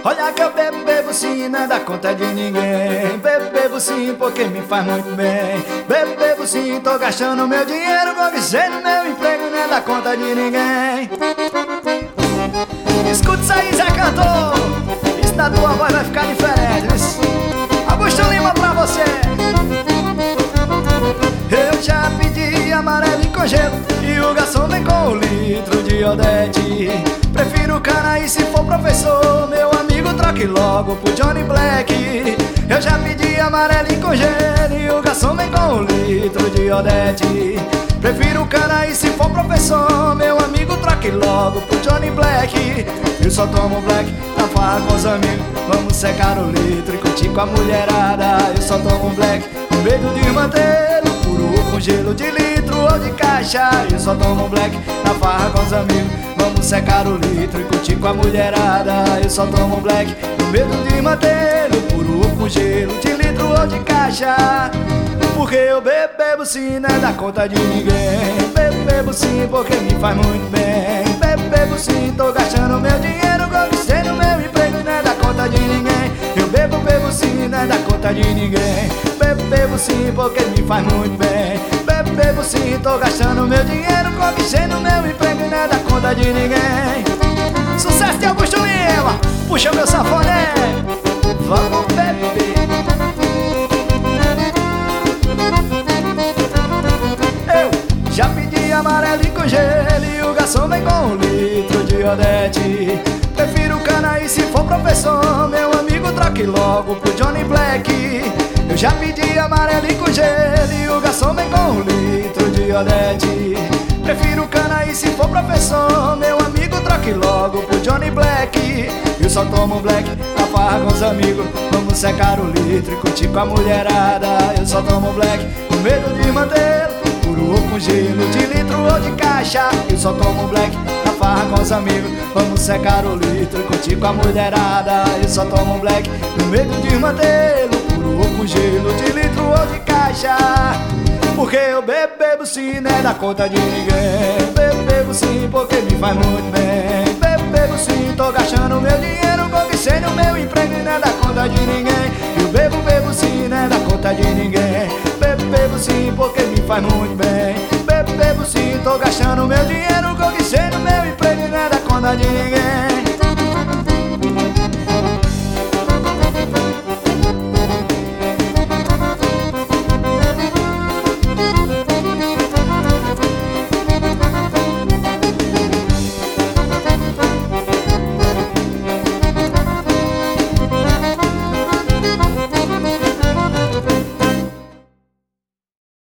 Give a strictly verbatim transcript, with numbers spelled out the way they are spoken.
Olha que eu bebo, bebo sim, não dá conta de ninguém. Bebo, bebo sim, porque me faz muito bem. Bebo, bebo sim, tô gastando meu dinheiro, conquistando meu emprego, não dá conta de ninguém. Escuta isso aí, Zé Cantor. Isso na tua voz vai ficar diferente. Augusto Lima pra você. Eu já pedi amarelo com gelo e o garçom vem com um litro de Odete. Prefiro cana e se for professor, meu amigo troque logo pro Johnny Black. Eu já pedi amarelo com gelo e o garçom vem com um litro de Odete. Prefiro cana e se for professor, meu amigo troque logo pro Johnny Black. Eu só tomo black na farra com os amigos, vamos secar o litro e curtir com a mulherada. Eu só tomo black com medo de manter puro com gelo de litro ou de caixa. Eu só tomo black na farra com os amigos, vamos secar o litro e curtir com a mulherada. Eu só tomo black com medo de manter puro com gelo de litro ou de caixa. Porque eu bebo, bebo sim, não dá conta de ninguém. Bebo, bebo sim, porque me faz muito bem. Bebo, bebo sim, tô gastando meu dinheiro, conquistei no meu emprego e não dá conta de ninguém. Eu bebo, bebo sim, não dá conta de ninguém. Bebo, bebo sim, porque me faz muito bem. Bebo, bebo sim, tô gastando meu dinheiro, conquistei no meu emprego e não dá conta de ninguém. Sucesso de Augusto Lima, puxa meu safoné. Vamos beber. Já pedi amarelo com gelo e o garçom vem com um litro de Odete. Prefiro cana e se for professor, meu amigo troque logo pro Johnny Black. Eu já pedi amarelo com gelo e o garçom vem com um litro de Odete. Prefiro cana e se for professor, meu amigo troque logo pro Johnny Black. Eu só tomo black na farra com os amigos, vamos secar o litro e curtir com a mulherada. Eu só tomo black com medo de manter puro ou com gelo de litro ou de caixa. Eu só tomo black na farra com os amigos, vamos secar o litro e curtir com a mulherada. Eu só tomo black no medo de mantê-lo puro ou com gelo de litro ou de caixa. Porque eu bebo, bebo sim, não dá conta de ninguém. Bebo, bebo sim, porque me faz muito bem. Bebo, bebo sim, tô gastando meu dinheiro, conquistei no meu emprego e não dá conta de ninguém. Eu bebo, bebo sim, não dá conta de ninguém. Bebo, bebo sim, porque me faz muito bem. Bebo, bebo sim, tô gastando meu dinheiro, conquistei no meu emprego e não dá conta de ninguém.